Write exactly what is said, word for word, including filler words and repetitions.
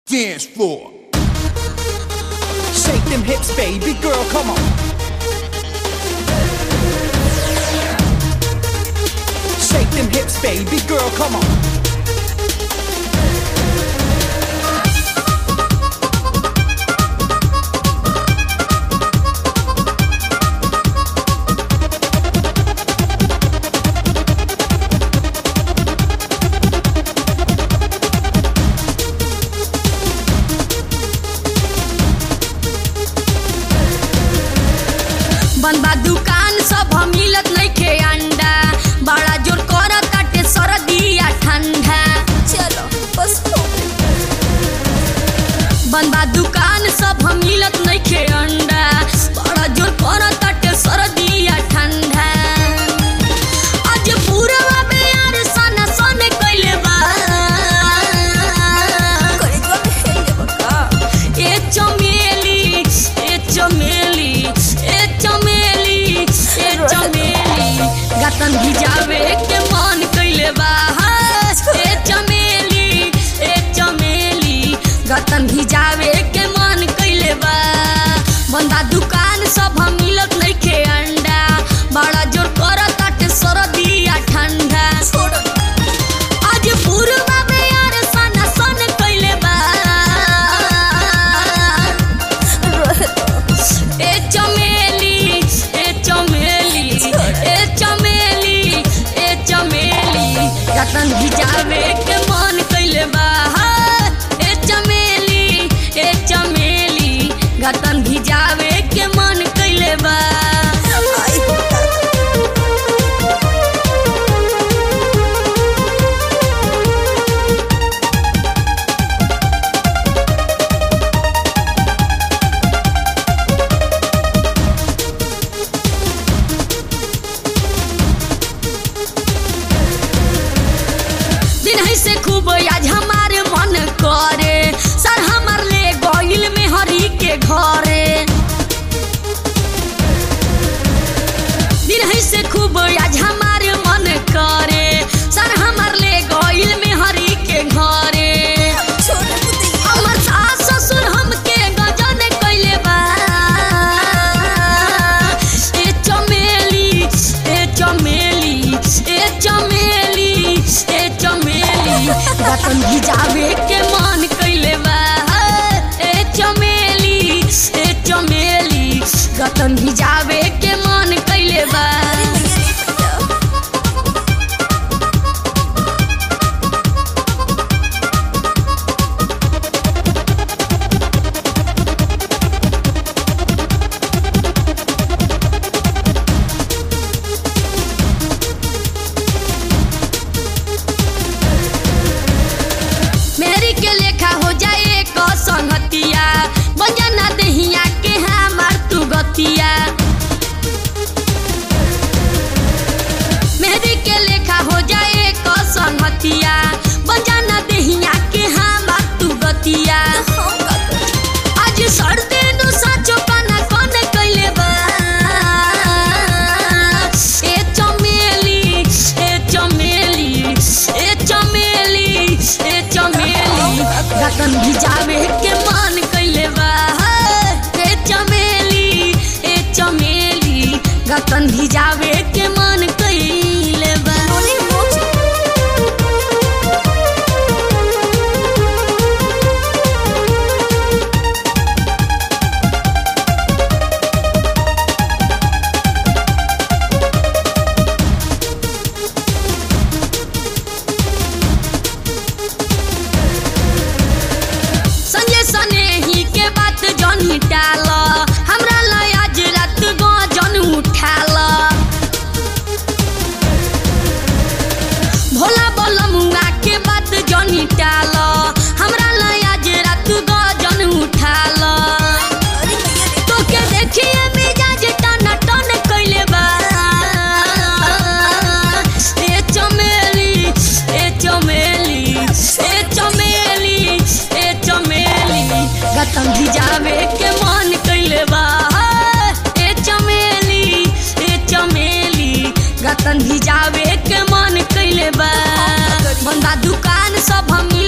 dance floor. Shake them hips, baby girl, come on. Shake them hips, baby girl, come on. बनबा दुकान सब मिलत नइखे अंडा बड़ा जोर करत काटे सर्दिया ठंडा चलो बस बनबा दुकान सब मिलत नइखे अंडा बड़ा जोर करत काटे सर्दिया ठंडा आज पूरवा में यार सना सने कइले बा करे जो खेले बका ए चमेली ए चमेली ए चमेली ए चमेली गतन भिजावे के मन कइले बा ए चमेली ए चमेली गतन भिजावे के मन कइले बा बंदा दुकान सब मिलत नइखे अंडा बड़ा जोर करत काटे सर्दिया ठंडा आज पूरवा में यार सना सन कइले बा ए चमेली ए चमेली ए चमेली ए चमेली गतन भिजावे के मन कइले बा ए चमेली ए चमेली गतन भिजावे के मन कइले बा दिन है से खूब आज हमारे मन करे सर हमार ले गइल में हरी के घरे दिन है से खूब आज हमारे मन करे सर हमार ले गइल में हरी के घरे हमर सास ससुर हमके गजन कइले बा ए चमेली ए चमेली ए चमेली ए चमेली गतन भिजावे के मन कइले बा ए चमेली ए चमेली गतन भिजावे के मन कइले बा मेरी के लेखा हो जाए क संगतिया बजना देहिया के हमार तू गतिया मेहदी के लेखा हो जाए क संगतिया बजना देहिया के हमार तू गतिया आज सर्दी नु साचो पाना कोन कइले बा ए चमेली ए चमेली ए चमेली ए चमेली गतन भिजावे के मन कइले बा ए चमेली ए चमेली गतन भिजावे के मन कइले बा संजय सनेही के बात जन टाल हमरा ला आज रात गो जन उठाल भोला बलमुआ के बात जन टाल हमरा ला आज रात गो जन उठाल तो के देखिए मिजाज टन टन कइले बा ए चमेली ए चमेली ए चमेली ए चमेली गतन भिजावे के मन कइले बा ए चमेली ए चमेली गतन भिजावे के मन कइले बा बंदा दुकान सब हम